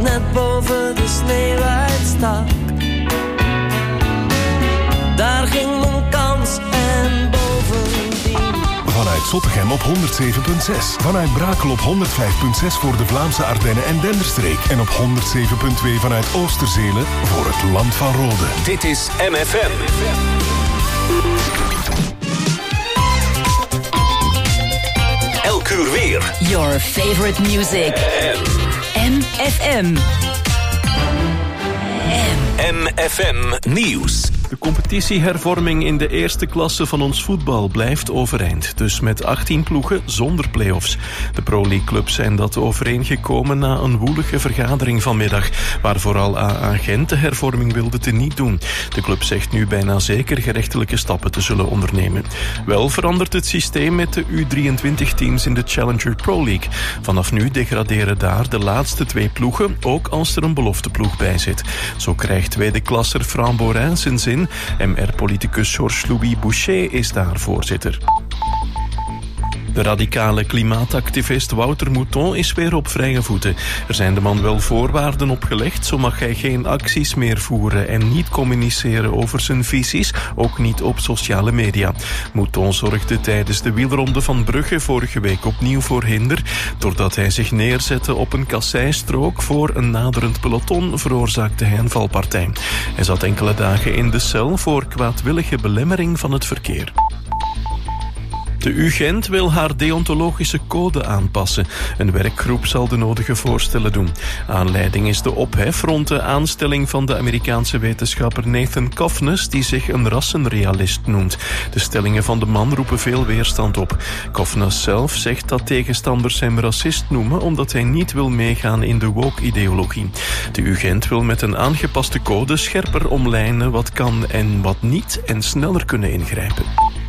net boven de sneeuw uitstak. Daar ging mijn kans en bovendien. Vanuit Zottegem op 107.6. Vanuit Brakel op 105.6 voor de Vlaamse Ardennen en Denderstreek. En op 107.2 vanuit Oosterzelen voor het Land van Rode. Dit is MFM. Elk uur weer. Your favorite music. MFM. MFM Nieuws. De competitiehervorming in de eerste klasse van ons voetbal blijft overeind. Dus met 18 ploegen zonder play-offs. De Pro League clubs zijn dat overeengekomen na een woelige vergadering vanmiddag, waar vooral AA Gent de hervorming wilde teniet doen. De club zegt nu bijna zeker gerechtelijke stappen te zullen ondernemen. Wel verandert het systeem met de U23-teams in de Challenger Pro League. Vanaf nu degraderen daar de laatste 2 ploegen, ook als er een belofteploeg bij zit. Zo krijgt tweede klasser Fran Borin zijn zin. MR-politicus Georges-Louis Boucher is daar voorzitter. De radicale klimaatactivist Wouter Mouton is weer op vrije voeten. Er zijn de man wel voorwaarden opgelegd, zo mag hij geen acties meer voeren en niet communiceren over zijn visies, ook niet op sociale media. Mouton zorgde tijdens de wielronde van Brugge vorige week opnieuw voor hinder, doordat hij zich neerzette op een kasseistrook voor een naderend peloton, veroorzaakte hij een valpartij. Hij zat enkele dagen in de cel voor kwaadwillige belemmering van het verkeer. De UGent wil haar deontologische code aanpassen. Een werkgroep zal de nodige voorstellen doen. Aanleiding is de ophef rond de aanstelling van de Amerikaanse wetenschapper Nathan Kovnes, die zich een rassenrealist noemt. De stellingen van de man roepen veel weerstand op. Kovnes zelf zegt dat tegenstanders hem racist noemen omdat hij niet wil meegaan in de woke-ideologie. De UGent wil met een aangepaste code scherper omlijnen wat kan en wat niet en sneller kunnen ingrijpen.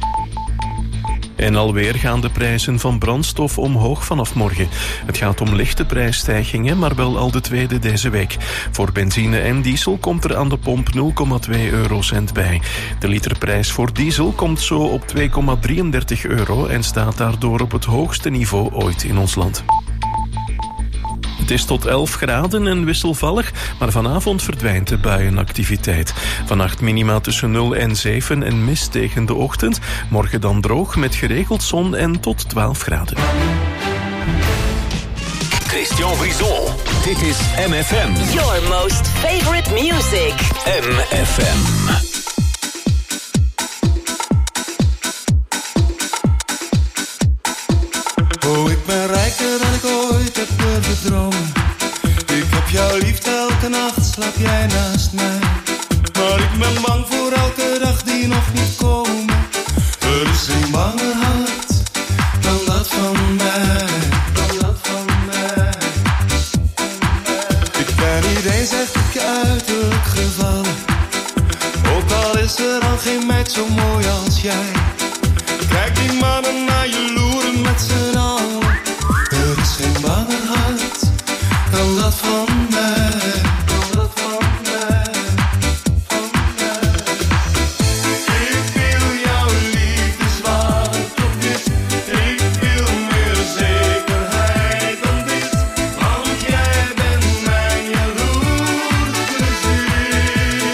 En alweer gaan de prijzen van brandstof omhoog vanaf morgen. Het gaat om lichte prijsstijgingen, maar wel al de tweede deze week. Voor benzine en diesel komt er aan de pomp 0,2 eurocent bij. De literprijs voor diesel komt zo op 2,33 euro en staat daardoor op het hoogste niveau ooit in ons land. Het is tot 11 graden en wisselvallig, maar vanavond verdwijnt de buienactiviteit. Vannacht minima tussen 0 en 7 en mist tegen de ochtend. Morgen dan droog met geregeld zon en tot 12 graden. Christian Brison. Dit is MFM. Your most favorite music. MFM. Oh, ik ben rijker dan ik ooit heb durven dromen. Ik heb jou lief, elke nacht slaap jij naast mij. Maar ik ben bang voor elke dag die nog niet komen. Er is geen banger hart dan dat van mij. Dan dat van mij. Ik ben niet eens echt op je uiterlijk gevallen. Ook al is er dan geen meid zo mooi als jij. Kijk die mannen naar je loeren met z'n allen. Er is geen banger hart dan dat van mij. Dan dat van mij. Van mij. Ik wil jouw liefde zwaar tot dit. Ik wil meer zekerheid dan dit. Want jij bent mijn jaloerse ziel.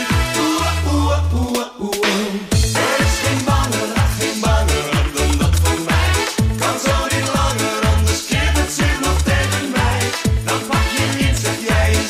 Er is geen banger hart, geen banger hart dan dat van mij. Kan zo niet langer, anders keert het zich nog tegen mij. Dan pak je niet, zeg jij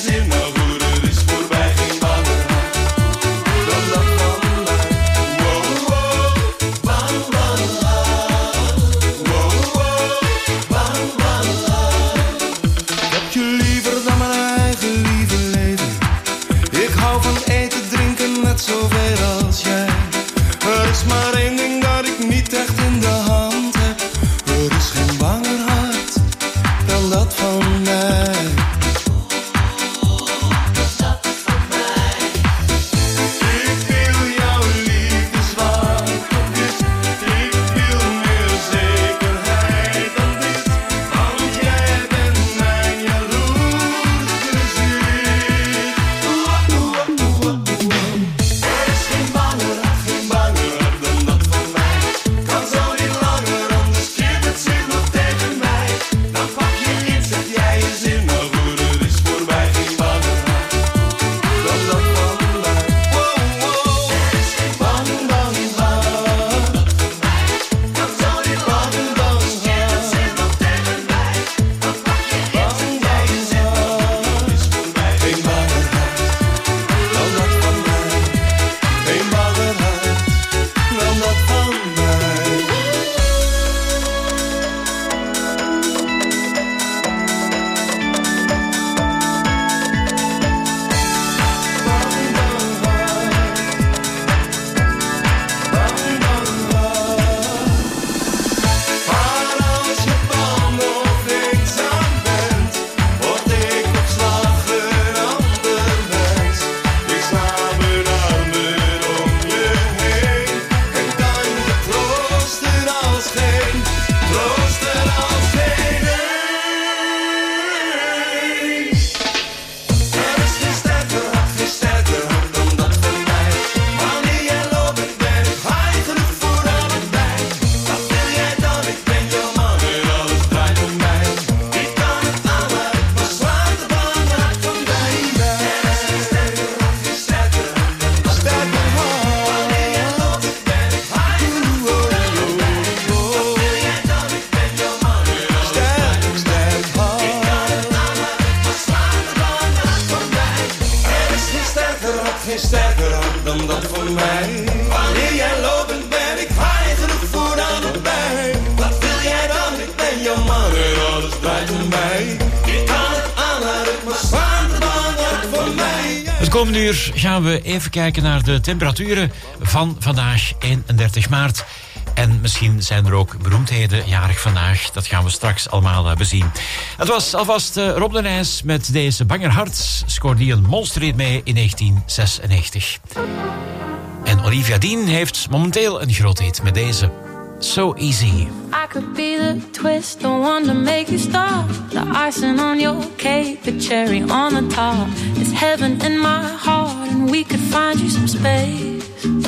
geen sterker dan dat voor mij. Wanneer jij lopend ben ik high, genoeg voor allebei. Wat wil jij dan? Ik ben jouw man en alles draait om mij. Ik kan het aanhouden, maar zwaar belangrijk voor mij. Het komende uur gaan we even kijken naar de temperaturen van vandaag, 31 maart. En misschien zijn er ook beroemdheden jarig vandaag. Dat gaan we straks allemaal bezien. Het was alvast Rob de Nijs met deze Banger Hart. Scoorde die een monsterhit mee in 1996. En Olivia Dean heeft momenteel een groot hit met deze. So Easy. I could be the twist, the one to make you stop. The icing on your cake, the cherry on the top. It's heaven in my heart and we could find you some space.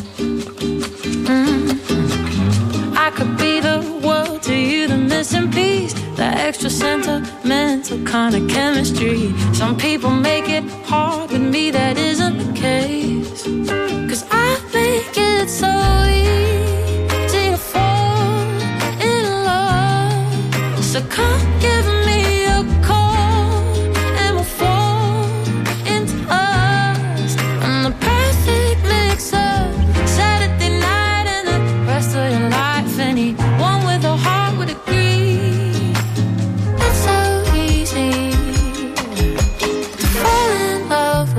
I could be the world to you, the missing piece. The extra sentimental kind of chemistry. Some people make it hard, with me that isn't the case. 'Cause I make it so easy to fall in love. So come give me a call and we'll fall into us. And the perfect mix of Saturday night and the rest of your life. Anyone with a heart would agree. It's so easy to fall in love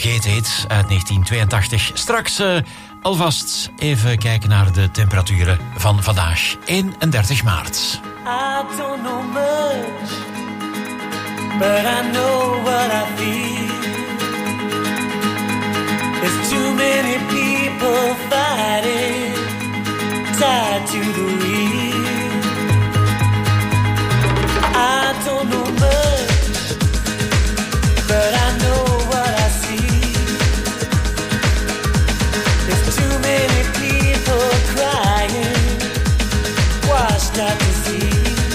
vergeethit uit 1982. Straks alvast even kijken naar de temperaturen van vandaag, 31 maart. I don't know much, but I know what I feel. There's too many people fighting, tied to the wheel. I don't know much, but I know what I see. There's too many people crying, washed out to sea.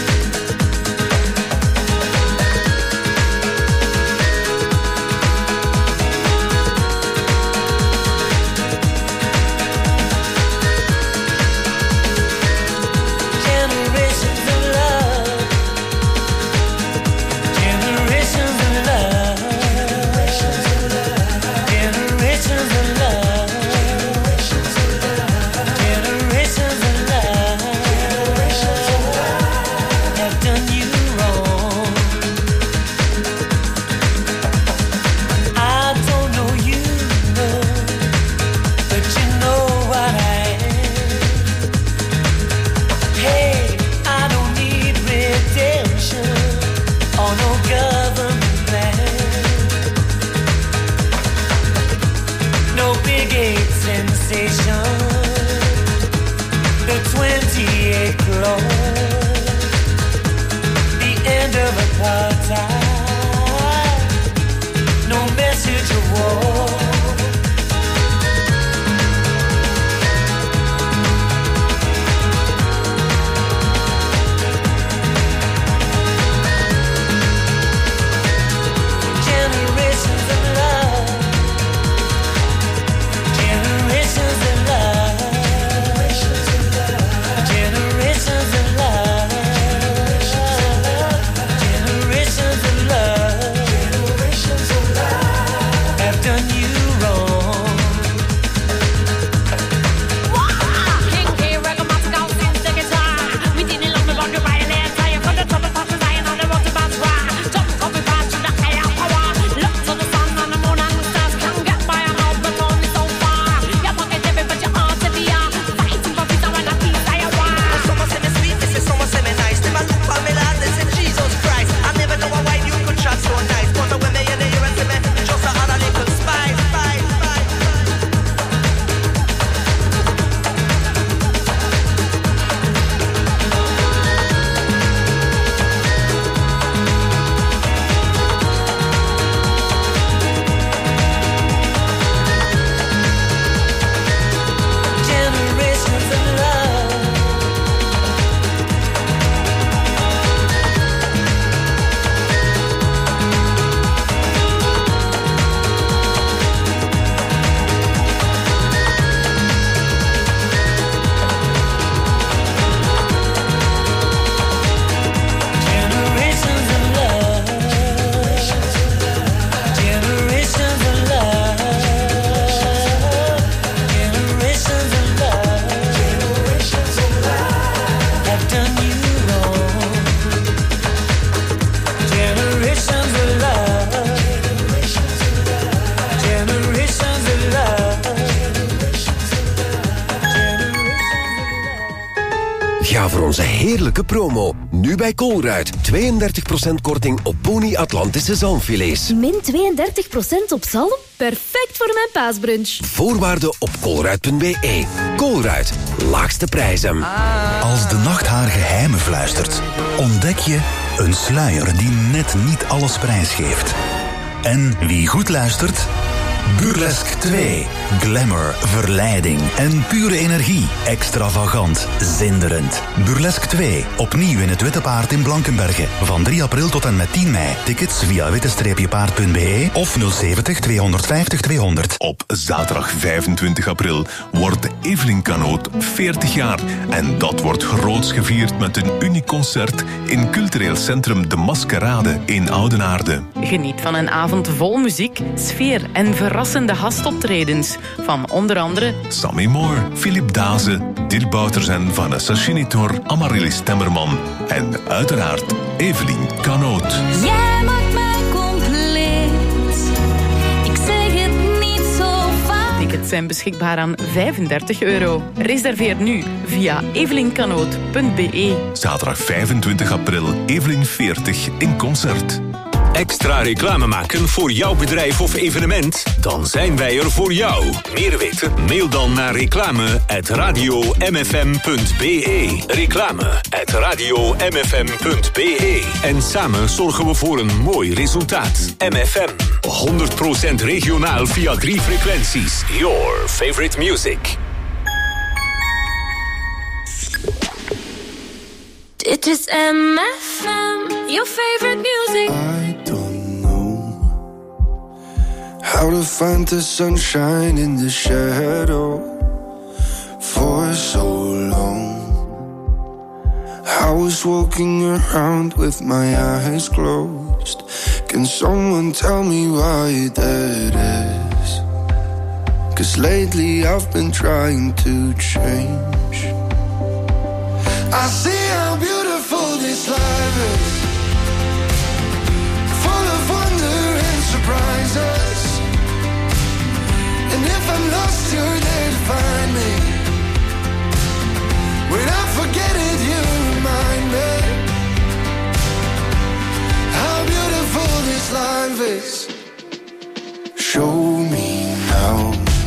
Ga voor onze heerlijke promo. Nu bij Colruyt. 32% korting op Pony Atlantische zalmfilets. Min 32% op zalm? Perfect voor mijn paasbrunch. Voorwaarden op colruyt.be. Colruyt. Laagste prijzen. Als de nacht haar geheimen fluistert, ontdek je een sluier die net niet alles prijsgeeft. En wie goed luistert... Burlesque 2. Glamour, verleiding en pure energie. Extravagant, zinderend. Burlesque 2. Opnieuw in het Witte Paard in Blankenberge. Van 3 april tot en met 10 mei. Tickets via witte-paard.be of 070 250 200. Op zaterdag 25 april wordt Evelien Canoot 40 jaar. En dat wordt groots gevierd met een uniek concert in cultureel centrum De Maskerade in Oudenaarde. Geniet van een avond vol muziek, sfeer en verrassende gastoptredens van onder andere Sammy Moore, Philip Daze, Dirk Bouters en Vanessa Schinitor, Amaryllis Temmerman en uiteraard Evelien Canoot. Jij maakt mij compleet. Ik zeg het tickets zijn beschikbaar aan €35. Reserveer nu via evelynkanoot.be. Zaterdag 25 april, Evelyn 40 in concert. Extra reclame maken voor jouw bedrijf of evenement? Dan zijn wij er voor jou. Meer weten? Mail dan naar reclame@radiomfm.be. Reclame@radiomfm.be. En samen zorgen we voor een mooi resultaat. MFM. 100% regionaal via 3 frequenties. Your favorite music. Dit is MFM, your favorite music. I don't know how to find the sunshine in the shadow for so long. I was walking around with my eyes closed. Can someone tell me why that is? 'Cause lately I've been trying to change. I see how beautiful this life is, full of wonder and surprises. And if I'm lost, you're there to find me. When I forget it, you remind me how beautiful this life is. Show me now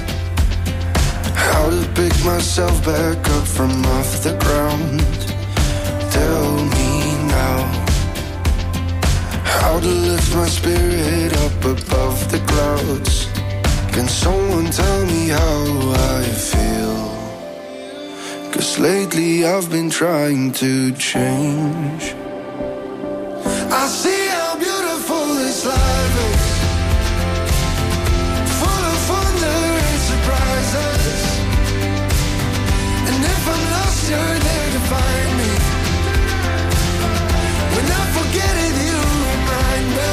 how to pick myself back up from off the ground. Tell me now how to lift my spirit up above the clouds. Can someone tell me how I feel? 'Cause lately I've been trying to change. I see how beautiful this life is, full of wonder and surprises. And if I'm lost, you're there to find me. When I forget it, you remind me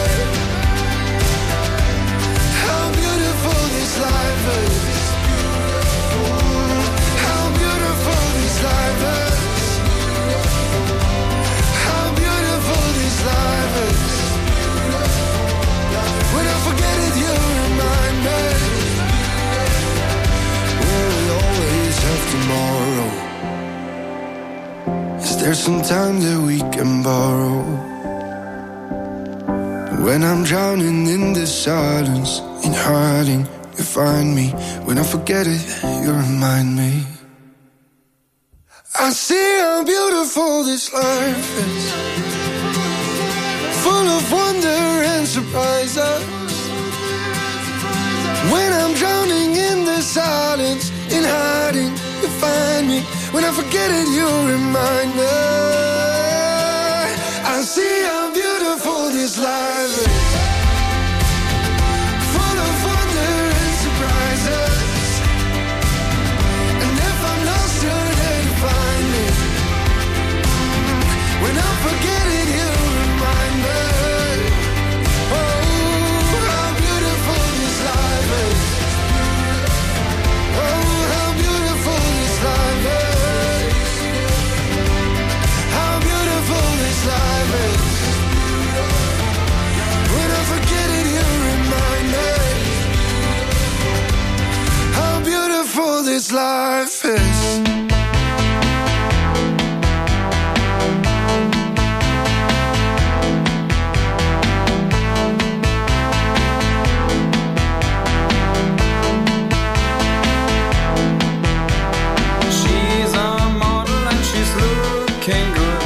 how beautiful this life is. How beautiful this life is. How beautiful this life is. When I forget it, you remind me. Will we always have tomorrow? Is there some time that we can borrow? When I'm drowning in the silence, in hiding, you find me. When I forget it, you remind me. I see how beautiful this life is, full of wonder and surprises. When I'm drowning in the silence, in hiding, you find me. When I forget it, you remind me. I see how beautiful this life is, full of wonder and surprises. And if I'm lost, you're there to find me. When I forget it, you remind me. Oh, how beautiful this life is. Oh, how beautiful this life is. How beautiful this life is. When I forget it, you remind me how beautiful this life is. She's a model and she's looking good.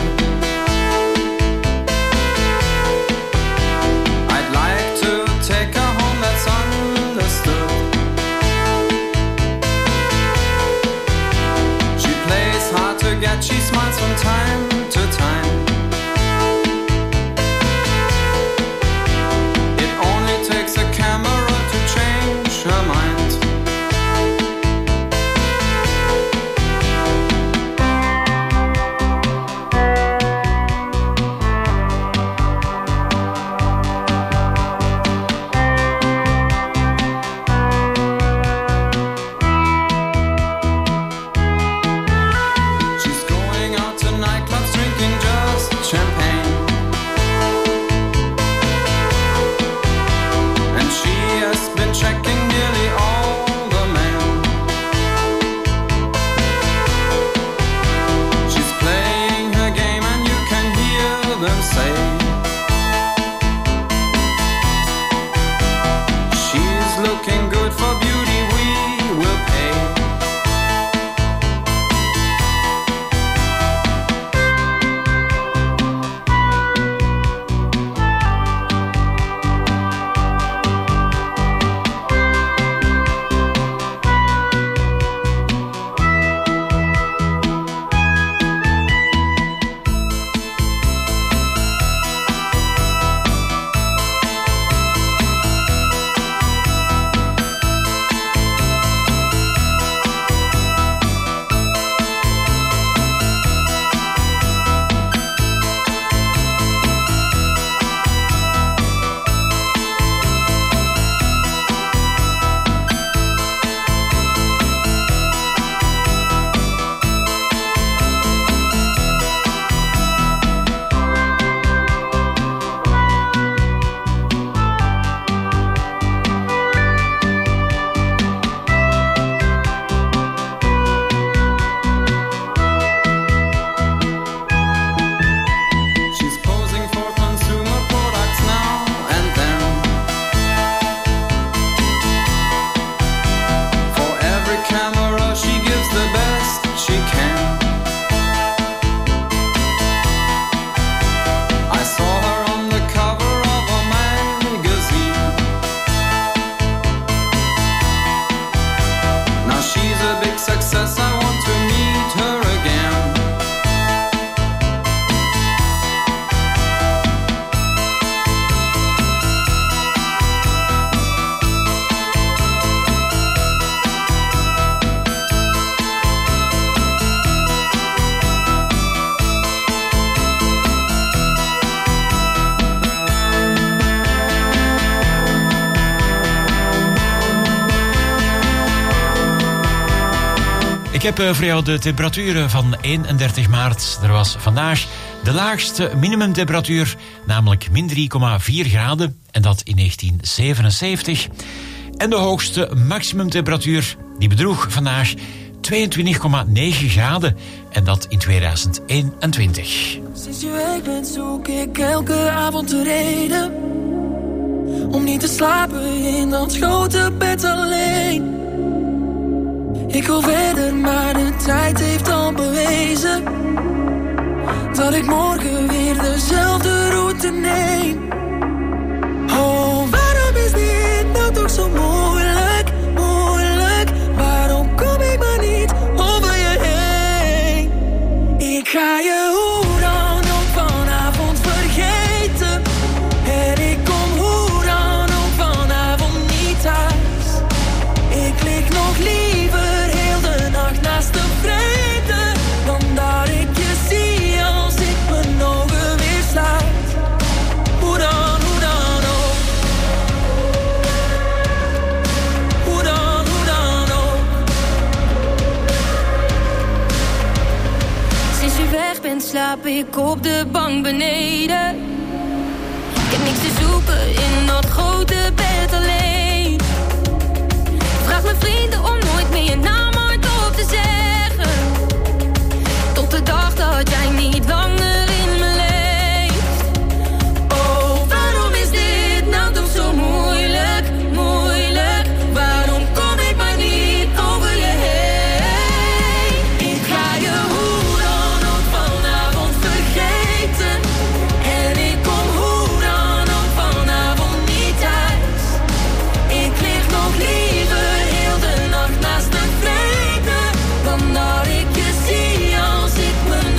I'd like to take her home, that's understood. She plays hard to get, she smiles from time to time. It only takes a camera to change her mind. She's going out to nightclubs to say. She's looking good for beauty, we will pay. Ik heb voor jou de temperaturen van 31 maart. Er was vandaag de laagste minimumtemperatuur, namelijk min 3,4 graden. En dat in 1977. En de hoogste maximumtemperatuur, die bedroeg vandaag 22,9 graden. En dat in 2021. Sinds je weg bent zoek ik elke avond de reden om niet te slapen in dat grote bed alleen. Ik wil verder, maar de tijd heeft al bewezen dat ik morgen weer dezelfde route neem. Oh, waarom is dit nou toch zo moeilijk, moeilijk? Waarom kom ik maar niet over je heen? Ik ga je hoe dan ook vanavond vergeten. En ik kom hoe dan ook vanavond niet thuis. Ik lig nog liever naast de vrede, dan dat ik je zie als ik mijn ogen weer sluit. Hoe dan ook. Hoe dan ook. Sinds je weg bent slaap ik op de bank beneden. Ik heb niks te zoeken in dat grote bed alleen. Vraag mijn vrienden om nooit meer je naam te zeggen, tot de dag dat jij niet langer in me leeft. Oh, waarom is dit nou toch zo moeilijk, moeilijk? Waarom kom ik maar niet over je heen? Ik ga je hoe dan ook vanavond vergeten. En ik kom hoe dan ook vanavond niet thuis. Ik lig nog liever heel de nacht naast de vrede, dan dat ik je zie als ik mijn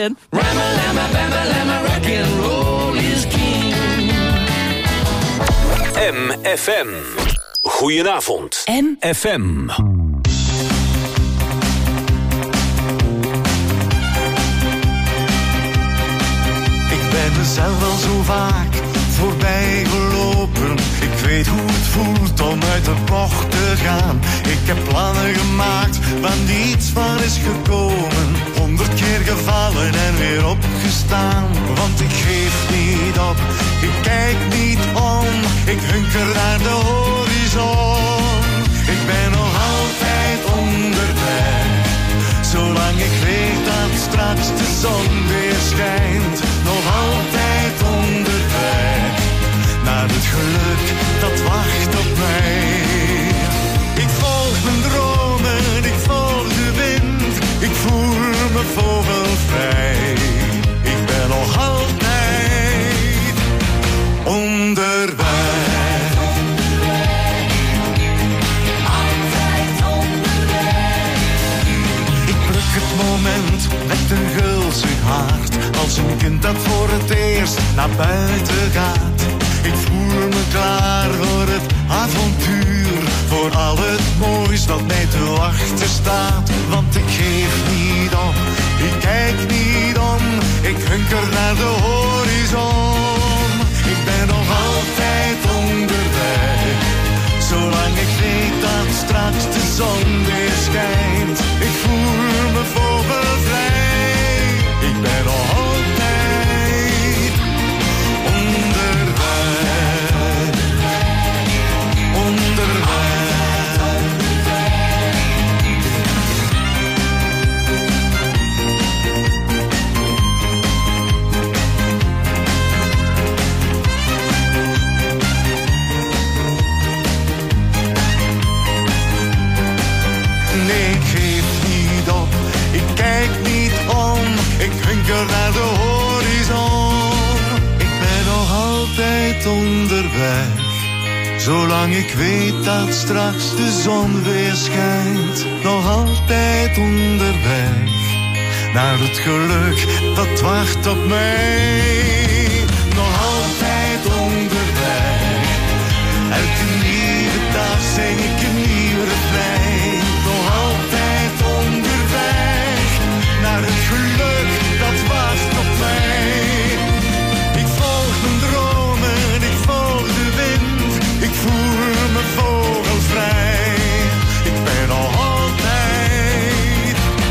ben. Ram-a-lamma, bam-a-lamma, rock'n'roll is king. MFM. Goedenavond. MFM. Ik ben mezelf al zo vaak voorbij gelopen. Ik weet hoe het voelt om uit de bocht te gaan. Ik heb plannen gemaakt waar niets van is gekomen. 100 keer gevallen en weer opgestaan. Want ik geef niet op, ik kijk niet om. Ik hunker naar de horizon. Ik ben nog altijd onderweg. Zolang ik weet dat straks de zon weer schijnt. Nog altijd onderweg. Naar het geluk dat wacht op mij. Ik volg mijn dromen, ik volg de wind. Ik voel me vogelvrij. Ik ben nog altijd onderweg. Het moment met een gulzig hart. Als een kind dat voor het eerst naar buiten gaat. Ik voel me klaar voor het avontuur. Voor al het moois dat mij te wachten staat. Want ik geef niet op, ik kijk niet om. Ik hunker naar de horizon. Ik ben nog altijd onderweg. Zolang ik weet dat straks de zon weer schijnt. Ik voel me vogelvrij. Ik ben nog altijd onderweg. Onderweg. Nee, ik geef niet op, ik kijk niet om, ik hunker naar de horizon. Ik ben nog altijd onderweg, zolang ik weet dat straks de zon weer schijnt. Nog altijd onderweg, naar het geluk dat wacht op mij. Nog altijd onderweg, elke nieuwe dag zing ik een nieuw refrein. Nog altijd onderweg, naar het geluk dat wacht op mij. Ik volg mijn dromen, ik volg de wind. Ik voel me vogelvrij. Ik ben nog altijd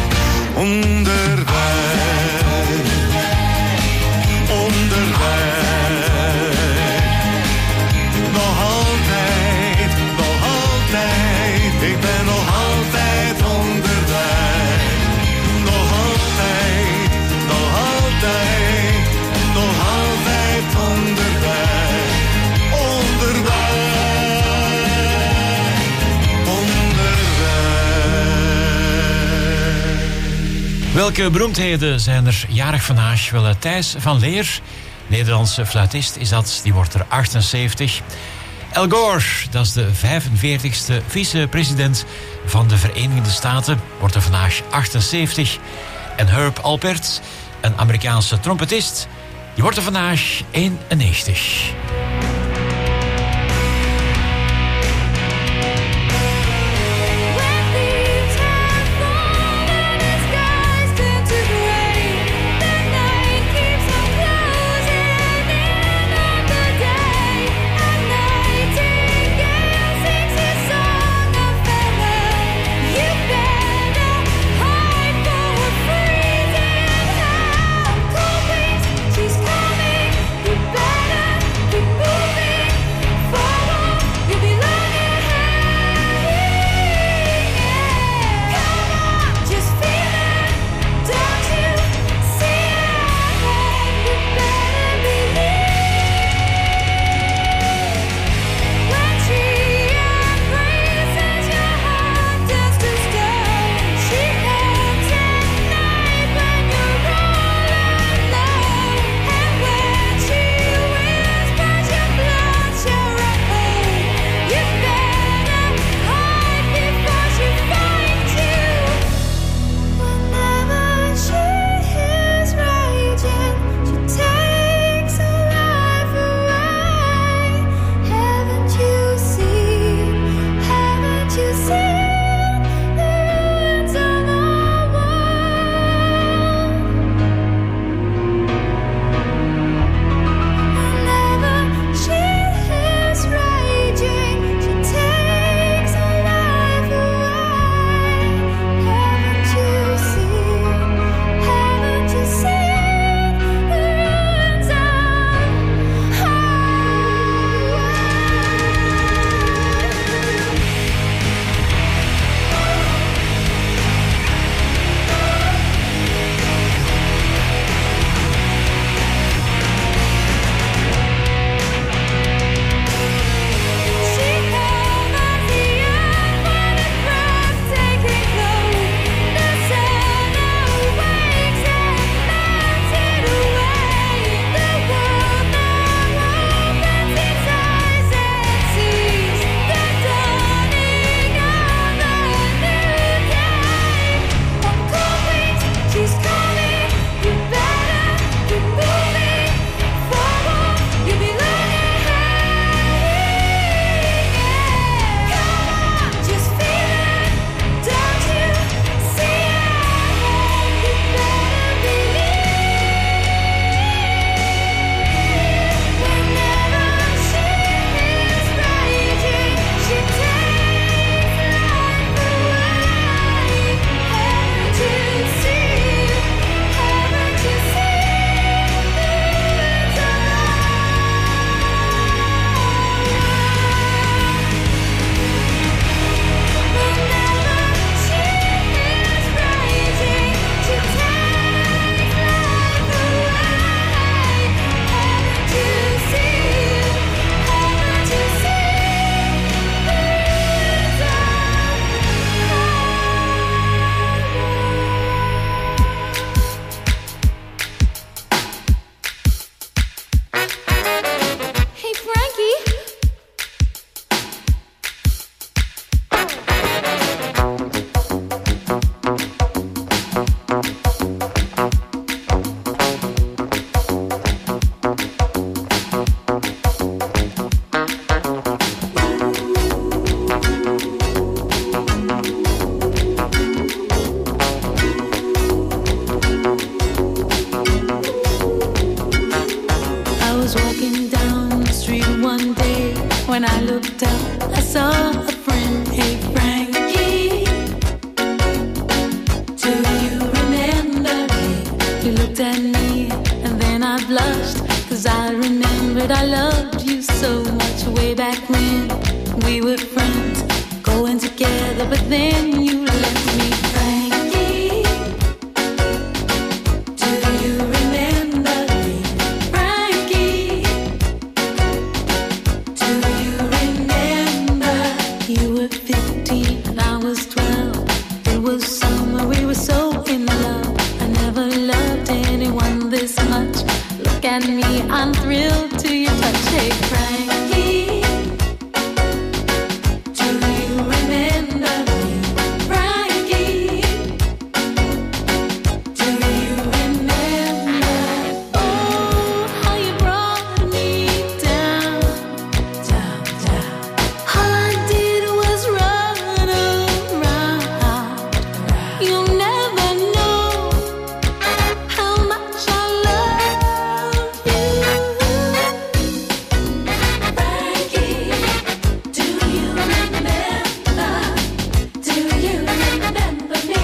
onderweg. Onderweg. Nog altijd, nog altijd. Ik ben nog altijd onderweg. Nog altijd, nog altijd. Nog altijd onderweg. Onderweg. Onderweg. Welke beroemdheden zijn er jarig vandaag? Wel, Thijs van Leer, Nederlandse fluitist is dat, die wordt er 78. Al Gore, dat is de 45ste vicepresident van de Verenigde Staten, wordt er vandaag 78. En Herb Alpert, een Amerikaanse trompetist, die wordt er vandaag 91. She's coming, you better be blushed, 'cause I remembered I loved you so much way back when we were friends, going together, but then you left me. Frankie, do you remember me? Frankie, do you remember? You were 15 and I was 12. It was summer, we were so in love. I never loved anyone this much. Look at me, I'm thrilled to your touch. Hey Frankie, do you remember me? Frankie, do you remember? Oh, how you brought me down, down, down. All I did was run around. You'll never know how much I love you. Frankie, do you remember? Do you remember me?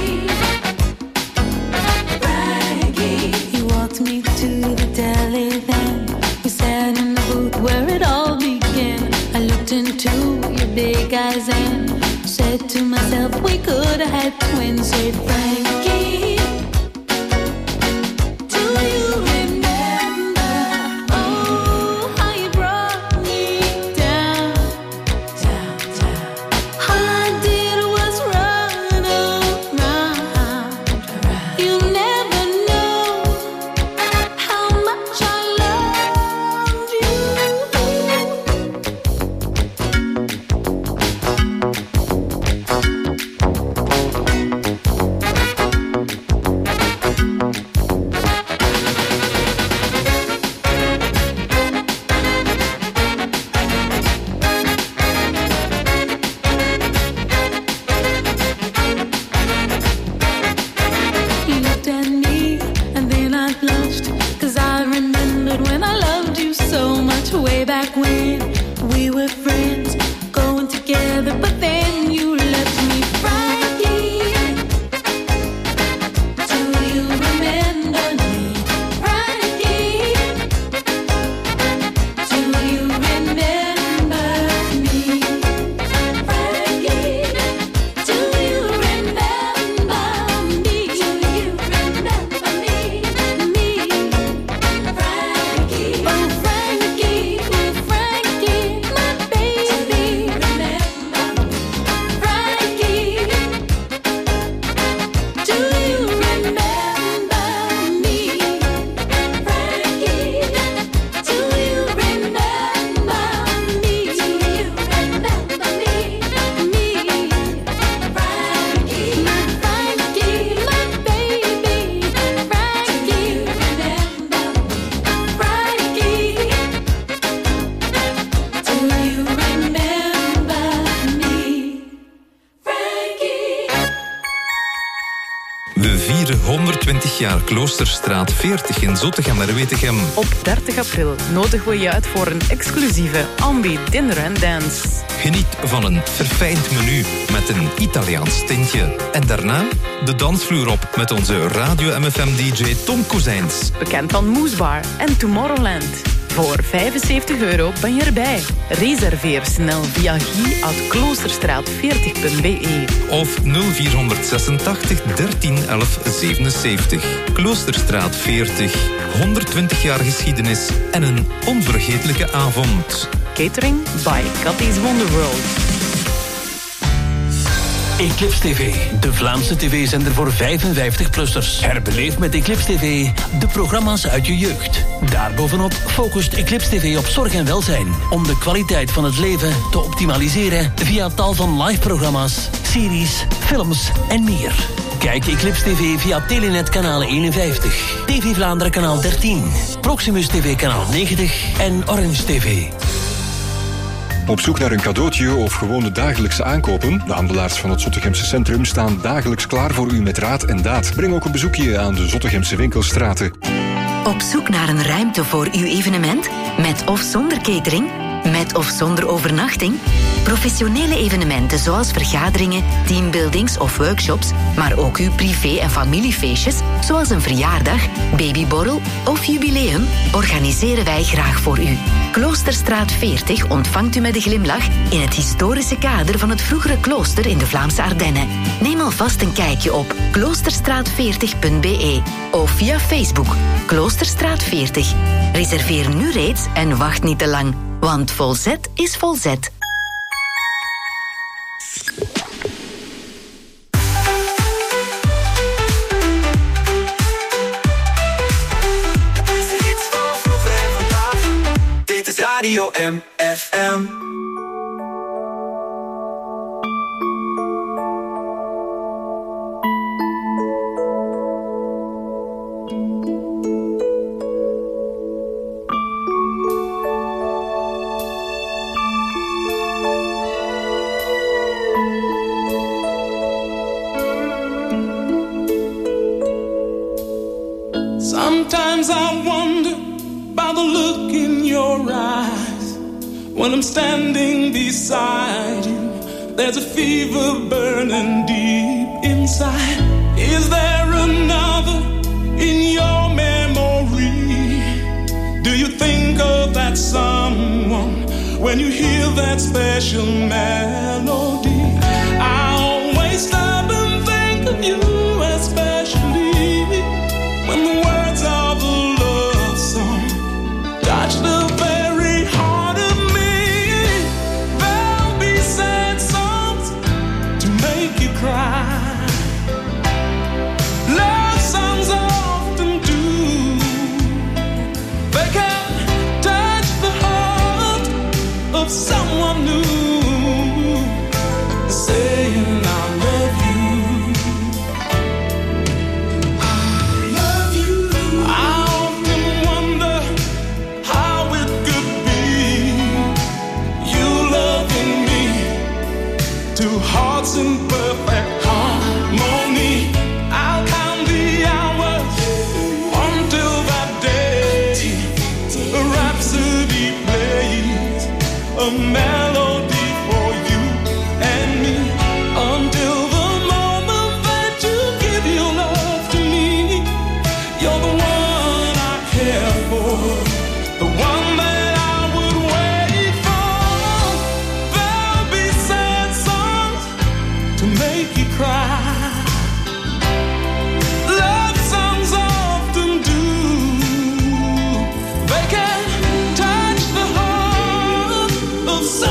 Frankie, you walked me to the deli then. We sat in the booth where it all began. I looked into your big eyes and said to myself, we could have had twins. Said Frankie, do you remember? Oh, how you brought me down, down, down. All I did was run around. You'll never know how much I loved you. You looked at me and then I blushed, 'cause I remembered when I loved you so much way back when we were friends, going together, but then you left me. Frankie, do you remember me? Frankie, do you remember me? Frankie, do you remember me? Do you remember me? Me, Frankie, oh Frankie, my baby. Remember, Frankie, do you remember me? Frankie, do you remember me? Do you remember me? Me, Frankie, my baby. Frankie, remember, Frankie, do you remember me? Frankie. We vieren 120 jaar Kloosterstraat 40 in Zottegem-Merwetegem. Op 30 april nodigen we je uit voor een exclusieve Ambi Dinner and Dance. Geniet van een verfijnd menu met een Italiaans tintje. En daarna de dansvloer op met onze Radio MFM-dj Tom Kozijns. Bekend van Moesbar en Tomorrowland. Voor €75 ben je erbij. Reserveer snel via guy@kloosterstraat40.be. Of 0486 13 11 77. Kloosterstraat 40. 120 jaar geschiedenis en een onvergetelijke avond. Catering by Cathy's Wonderworld. Eclipse TV, de Vlaamse tv-zender voor 55-plussers. Herbeleef met Eclipse TV de programma's uit je jeugd. Daarbovenop focust Eclipse TV op zorg en welzijn, om de kwaliteit van het leven te optimaliseren via tal van live-programma's, series, films en meer. Kijk Eclipse TV via Telenet kanaal 51, TV Vlaanderen kanaal 13, Proximus TV kanaal 90 en Orange TV. Op zoek naar een cadeautje of gewoon de dagelijkse aankopen? De handelaars van het Zottegemse centrum staan dagelijks klaar voor u met raad en daad. Breng ook een bezoekje aan de Zottegemse winkelstraten. Op zoek naar een ruimte voor uw evenement? Met of zonder catering? Met of zonder overnachting? Professionele evenementen zoals vergaderingen, teambuildings of workshops, maar ook uw privé- en familiefeestjes, zoals een verjaardag, babyborrel of jubileum, organiseren wij graag voor u. Kloosterstraat 40 ontvangt u met een glimlach in het historische kader van het vroegere klooster in de Vlaamse Ardennen. Neem alvast een kijkje op kloosterstraat40.be of via Facebook Kloosterstraat 40. Reserveer nu reeds en wacht niet te lang, want Volzet is Volzet. Radio MFM. Sometimes I wonder about the look in your eyes. When I'm standing beside you, there's a fever burning deep inside. Is there another in your memory? Do you think of that someone when you hear that special melody? I always stop and think of you, especially when the words of a love song touch the very heart of me. There'll be sad songs to make you cry. Love songs often do. They can touch the heart of someone new, saying I love you. I love you. I often wonder how it could be, you loving me, two hearts in perfect harmony. I'll count the hours until that day a rhapsody plays, a melody for you and me, until the moment that you give your love to me. You're the one I care for, the one that I would wait for. There'll be sad songs to make you cry. Love songs often do. They can touch the heart of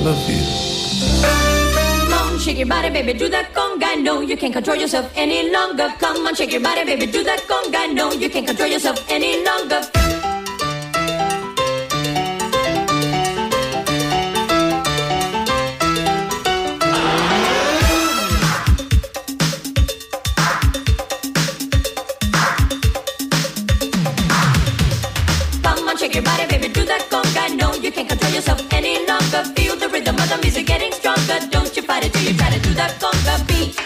love you. Come on, shake your body, baby, do that conga. No, you can't control yourself any longer. Come on, shake your body, baby, do that conga. No, you can't control yourself any longer. Shake your body, baby, do that conga. No, you can't control yourself any longer. Feel the rhythm of the music getting stronger. Don't you fight it till you try to do that conga beat.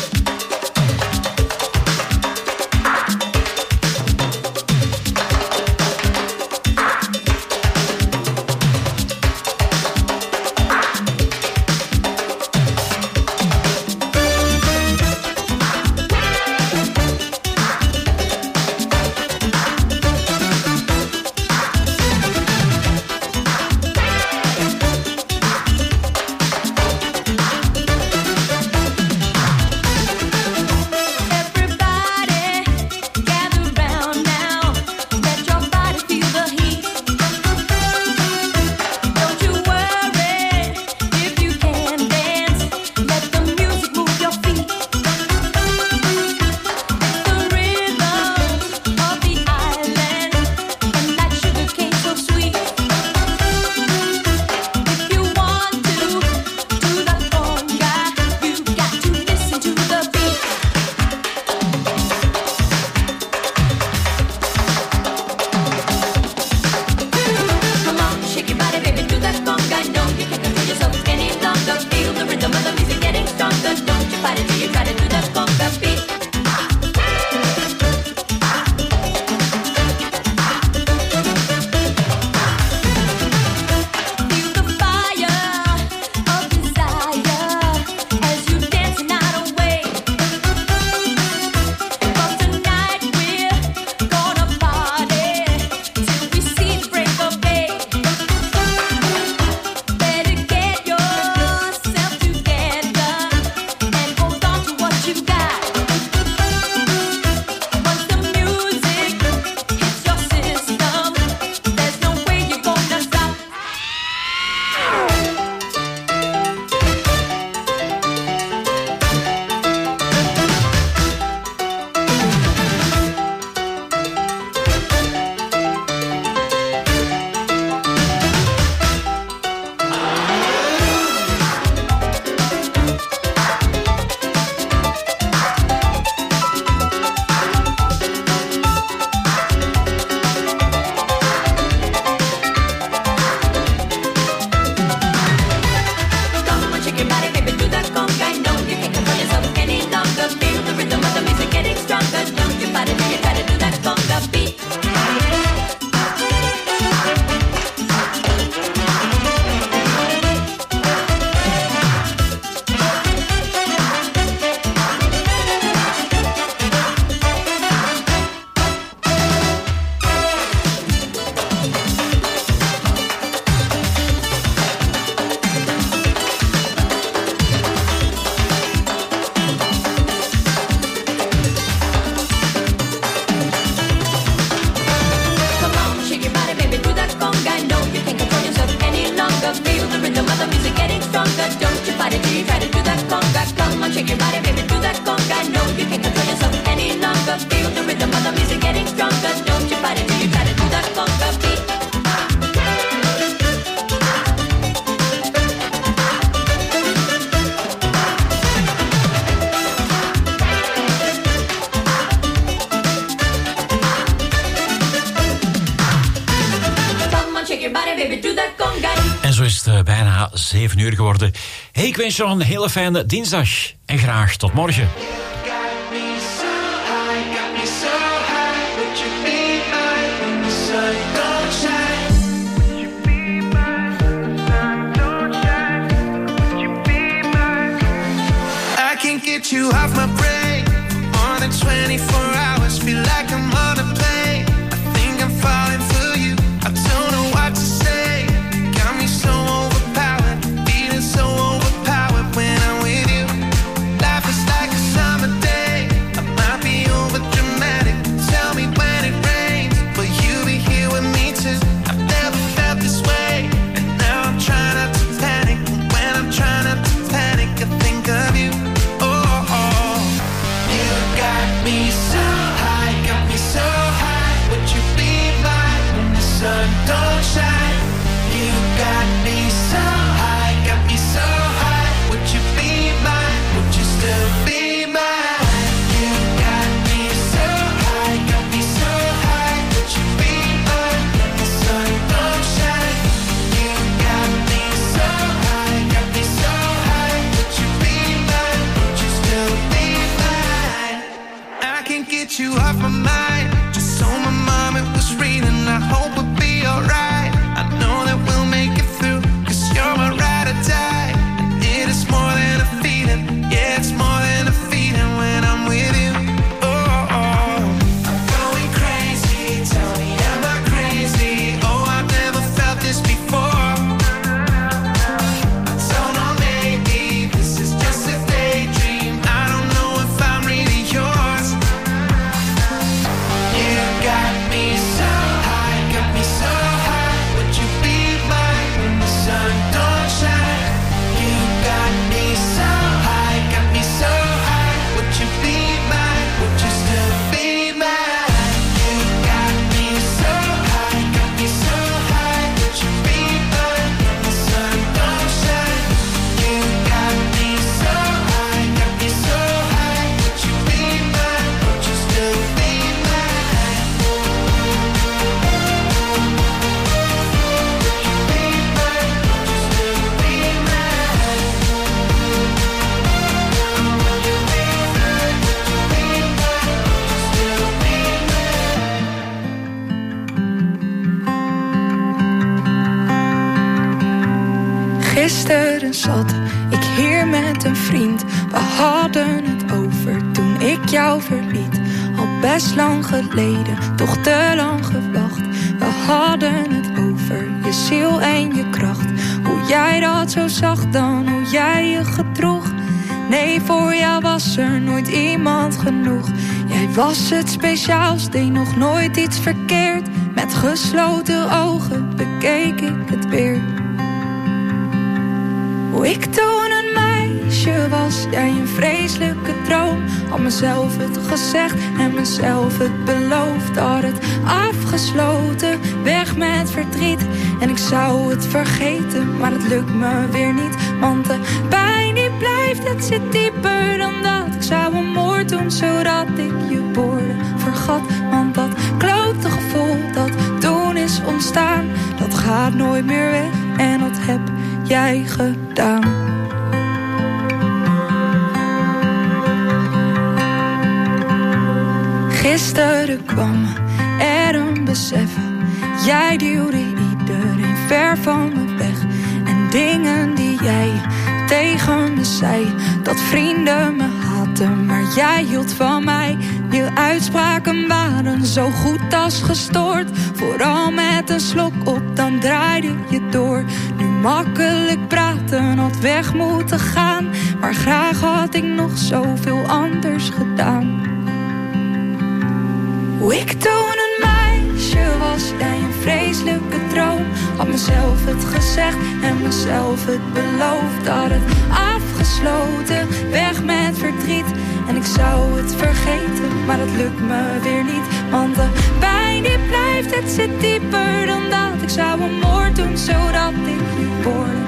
En zo is het bijna 7 uur geworden. Hey, ik wens je nog een hele fijne dinsdag. En graag tot morgen. I can't get you off my brain more than 24 hours. Feel like I'm on a plane. I think I'm falling for you. I don't know what to say. Got me so overpowered, feeling so overpowered when I'm with you. Life is like a summer day. I might be over dramatic. Tell me when it rains, will you be here with me too? I've never felt this way, and now I'm trying not to panic. Gisteren zat ik hier met een vriend. We hadden het over toen ik jou verliet. Al best lang geleden, toch te lang gewacht. We hadden het over je ziel en je kracht. Hoe jij dat zo zag dan, hoe jij je gedroeg. Nee, voor jou was er nooit iemand genoeg. Jij was het speciaals, deed nog nooit iets verkeerd. Met gesloten ogen bekeek ik het weer. Hoe ik toen een meisje was, jij een vreselijke droom. Had mezelf het gezegd en mezelf het beloofd. Had het afgesloten, weg met verdriet. En ik zou het vergeten, maar het lukt me weer niet. Want de pijn die blijft, het zit dieper dan dat. Ik zou een moord doen, zodat ik je woorden vergat. Want dat klote gevoel dat toen is ontstaan, dat gaat nooit meer weg. En dat heb jij gedaan. Gisteren kwam er een besef. Jij duwde iedereen ver van me weg. En dingen die jij tegen me zei, dat vrienden me haatten, maar jij hield van mij. Je uitspraken waren zo goed als gestoord. Vooral met een slok op, dan draaide je door. Nu makkelijk praten, had weg moeten gaan. Maar graag had ik nog zoveel anders gedaan. Hoe ik toen een meisje was, jij een vreselijke droom. Had mezelf het gezegd en mezelf het beloofd. Had het afgesloten, weg met verdriet. En ik zou het vergeten, maar het lukt me weer niet. Want de pijn die blijft, het zit dieper dan dat. Ik zou een moord doen, zodat ik je woorden